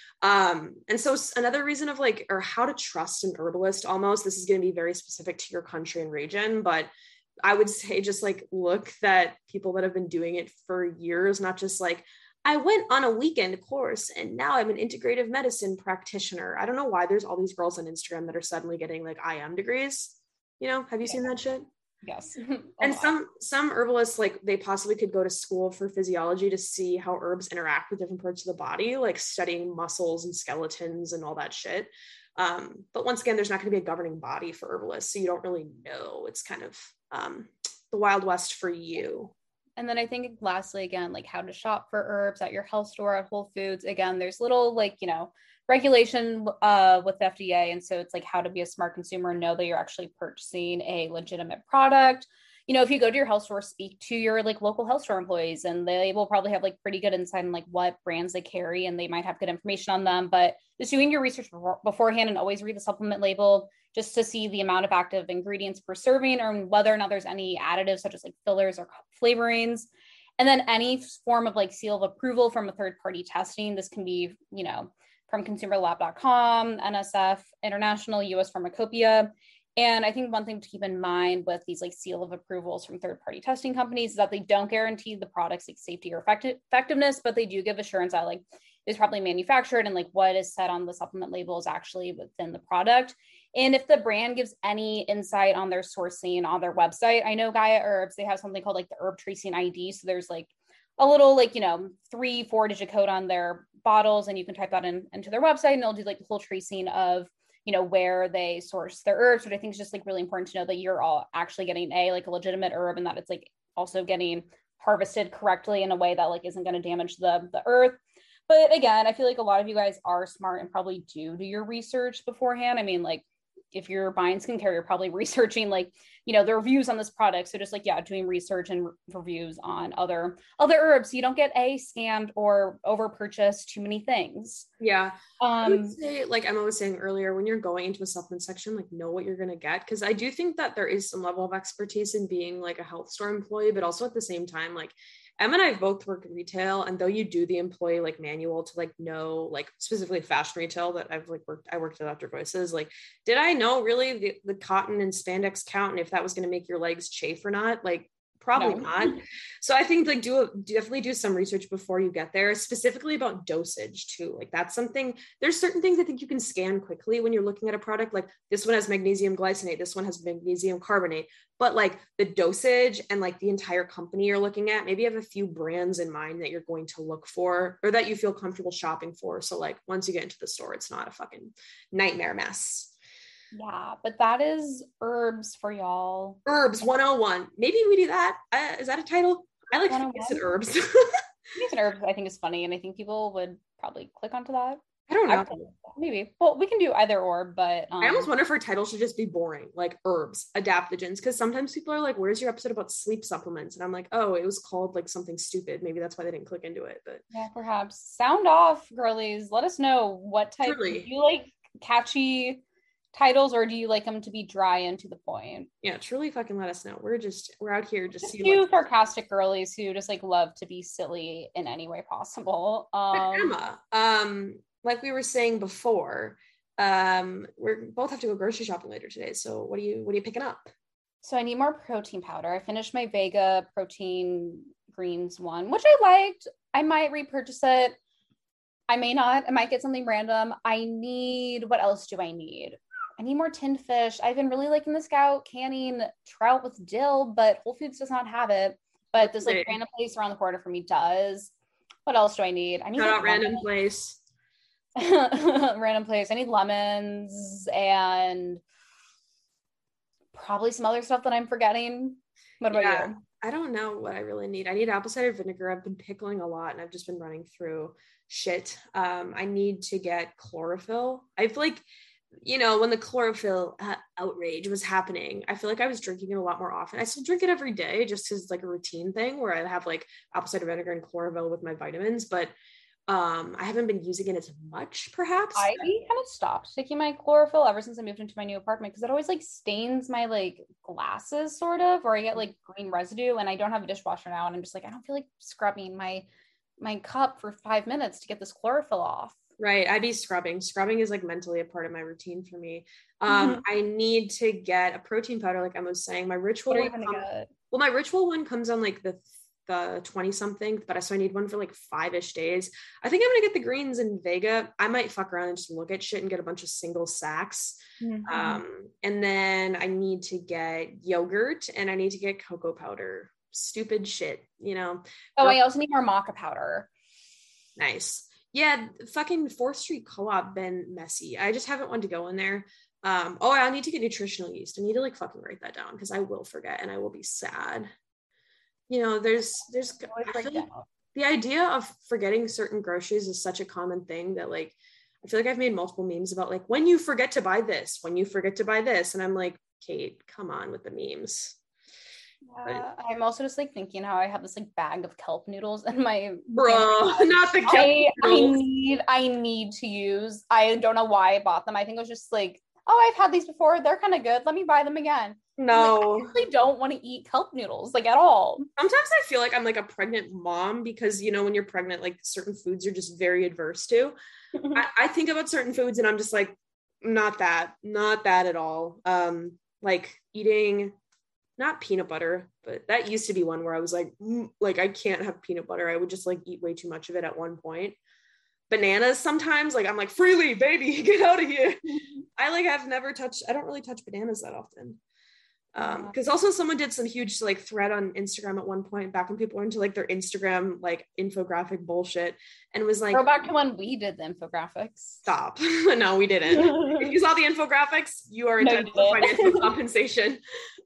And so another reason of like, or how to trust an herbalist almost, this is going to be very specific to your country and region, but I would say just like look at people that have been doing it for years, not just like, I went on a weekend course and now I'm an integrative medicine practitioner. I don't know why there's all these girls on Instagram that are suddenly getting like IM degrees. You know, have you seen that shit? Yes. And some herbalists, like they possibly could go to school for physiology to see how herbs interact with different parts of the body, like studying muscles and skeletons and all that shit. But once again, there's not going to be a governing body for herbalists, so you don't really know. It's kind of the Wild West for you. And then I think lastly, again, like how to shop for herbs at your health store, at Whole Foods. Again, there's little like, regulation with FDA. And so it's like how to be a smart consumer and know that you're actually purchasing a legitimate product. You know, if you go to your health store, speak to your like local health store employees, and they will probably have like pretty good insight on like what brands they carry, and they might have good information on them. But just doing your research beforehand, and always read the supplement label just to see the amount of active ingredients per serving, or whether or not there's any additives such as like fillers or flavorings. And then any form of like seal of approval from a third party testing. This can be, you know, from consumerlab.com, NSF International, US Pharmacopoeia. And I think one thing to keep in mind with these like seal of approvals from third-party testing companies is that they don't guarantee the product's like safety or effectiveness, but they do give assurance that like it's probably manufactured and like what is said on the supplement label is actually within the product. And if the brand gives any insight on their sourcing on their website, I know Gaia Herbs, they have something called like the herb tracing ID. So there's like a little like, you know, 3-4 digit code on their bottles, and you can type that into their website, and they'll do like the full tracing of, you know, where they source their herbs. But I think it's just like really important to know that you're all actually getting a legitimate herb, and that it's like also getting harvested correctly in a way that like isn't going to damage the earth. But again, I feel like a lot of you guys are smart and probably do your research beforehand. I mean, like if you're buying skincare, you're probably researching like, you know, the reviews on this product. So just like, yeah, doing research and reviews on other herbs, so you don't get scammed or over purchase too many things. Yeah. I would say, like Emma was saying earlier, when you're going into a supplement section, like know what you're going to get. Cause I do think that there is some level of expertise in being like a health store employee, but also at the same time, like Emma and I have both worked in retail, and though you do the employee like manual to like know, like specifically fashion retail that I worked at After Voices, like, did I know really the cotton and spandex count and if that was going to make your legs chafe or not? Like, probably not. So I think like definitely do some research before you get there, specifically about dosage too. Like that's something, there's certain things I think you can scan quickly when you're looking at a product. Like this one has magnesium glycinate, this one has magnesium carbonate, but like the dosage and like the entire company you're looking at, maybe you have a few brands in mind that you're going to look for or that you feel comfortable shopping for. So like once you get into the store, it's not a fucking nightmare mess. Yeah, but that is herbs for y'all. Herbs 101. Maybe we do that. Is that a title? I like Fix Herbs. Fix Herbs I think is funny, and I think people would probably click onto that. I don't know. Maybe. Well, we can do either or, but I almost wonder if our title should just be boring, like herbs, adaptogens, because sometimes people are like, where's your episode about sleep supplements? And I'm like, oh, it was called like something stupid. Maybe that's why they didn't click into it. But yeah, perhaps. Sound off, girlies. Let us know what type. Do you like catchy titles, or do you like them to be dry and to the point? Yeah, truly fucking let us know. We're out here just few sarcastic girlies who just like love to be silly in any way possible. Emma, like we were saying before, we both have to go grocery shopping later today. So what are you picking up? So I need more protein powder. I finished my Vega protein greens one, which I liked. I might repurchase it. I may not. I might get something random. What else do I need? I need more tinned fish. I've been really liking the Scout canning trout with dill, but Whole Foods does not have it. But this like random place around the corner for me does. What else do I need? I need not random place. Random place. I need lemons and probably some other stuff that I'm forgetting. What about you? I don't know what I really need. I need apple cider vinegar. I've been pickling a lot and I've just been running through shit. I need to get chlorophyll. I've like, you know, when the chlorophyll outrage was happening, I feel like I was drinking it a lot more often. I still drink it every day just as like a routine thing where I have like apple cider vinegar and chlorophyll with my vitamins, but I haven't been using it as much, perhaps. I kind of stopped taking my chlorophyll ever since I moved into my new apartment because it always like stains my like glasses sort of, or I get like green residue, and I don't have a dishwasher now, and I'm just like, I don't feel like scrubbing my cup for 5 minutes to get this chlorophyll off. Right. I'd be scrubbing. Scrubbing is like mentally a part of my routine for me. I need to get a protein powder, like I was saying. My Ritual my Ritual one comes on like the 20 something, but so I need one for like 5-ish days. I think I'm gonna get the greens in Vega. I might fuck around and just look at shit and get a bunch of single sacks. And then I need to get yogurt and I need to get cocoa powder. Stupid shit, you know. I also need more maca powder. Nice. Yeah, fucking 4th Street Co-op been messy. I just haven't wanted to go in there. I'll need to get nutritional yeast. I need to like fucking write that down because I will forget and I will be sad. You know, there's I feel like the idea of forgetting certain groceries is such a common thing that like I feel like I've made multiple memes about like, when you forget to buy this, and I'm like, Kate, come on with the memes. I'm also just like thinking how I have this like bag of kelp noodles in my not the kelp noodles. I need to use. I don't know why I bought them. I think it was just like, oh, I've had these before. They're kind of good. Let me buy them again. No, like, I really don't want to eat kelp noodles like at all. Sometimes I feel like I'm like a pregnant mom because, you know, when you're pregnant, like certain foods you're just very adverse to. I think about certain foods and I'm just like, not that at all. Like eating, not peanut butter, but that used to be one where I was like I can't have peanut butter. I would just like eat way too much of it at one point. Bananas sometimes, like I'm like, freely, baby, get out of here. I don't really touch bananas that often. Because also someone did some huge like thread on Instagram at one point back when people were into like their Instagram like infographic bullshit, and it was like, go back to when we did the infographics. Stop. No, we didn't. If you saw the infographics, you are entitled to financial compensation.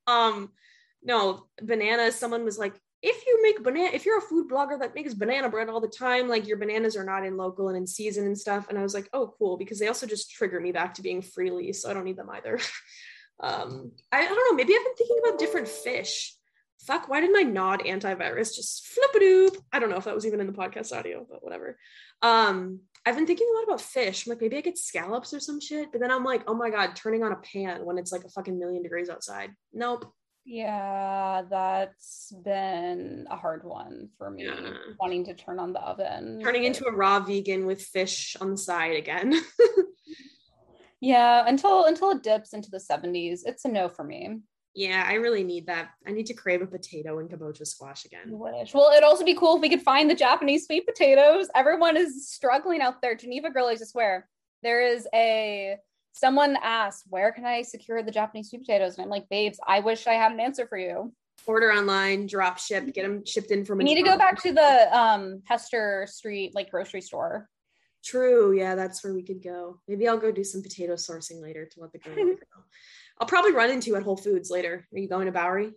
No, bananas, someone was like, if you're a food blogger that makes banana bread all the time, like your bananas are not in local and in season and stuff. And I was like, oh, cool, because they also just trigger me back to being freely, so I don't need them either. I don't know, maybe I've been thinking about different fish. Fuck, why did my nod antivirus just flip-a-doop? I don't know if that was even in the podcast audio, but whatever. I've been thinking a lot about fish. I'm like, maybe I get scallops or some shit, but then I'm like, oh my God, turning on a pan when it's like a fucking million degrees outside. Nope. Yeah, that's been a hard one for me, wanting to turn on the oven. Turning into a raw vegan with fish on the side again. Yeah, until it dips into the 70s, it's a no for me. Yeah, I really need that. I need to crave a potato and kabocha squash again. Well, it'd also be cool if we could find the Japanese sweet potatoes. Everyone is struggling out there. Geneva Girlies, I swear. There is someone asked, where can I secure the Japanese sweet potatoes? And I'm like, babes, I wish I had an answer for you. Order online, drop ship, get them shipped in from. We need to go back to the Hester Street like grocery store. True. Yeah, that's where we could go. Maybe I'll go do some potato sourcing later to let the girl know. I'll probably run into you at Whole Foods later. Are you going to Bowery?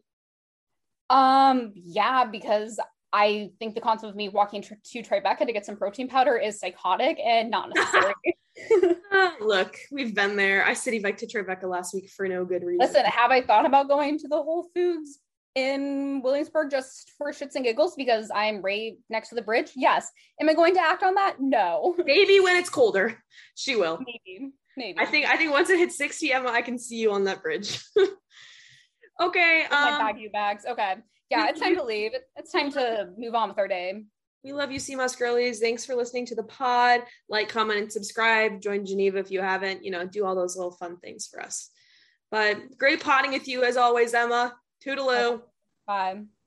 Yeah, because I think the concept of me walking to Tribeca to get some protein powder is psychotic and not necessary. Look, we've been there. I city biked to Tribeca last week for no good reason. Listen, have I thought about going to the Whole Foods in Williamsburg just for shits and giggles because I'm right next to the bridge? Yes. Am I going to act on that? No. Maybe when it's colder, she will. Maybe. I think once it hits 60, Emma, I can see you on that bridge. Okay. My bags. Okay. Yeah, it's time to leave. It's time to move on with our day. We love you, CMOS girlies. Thanks for listening to the pod. Like, comment, and subscribe. Join Geneva if you haven't. Do all those little fun things for us. But great potting with you as always, Emma. Toodaloo. Bye.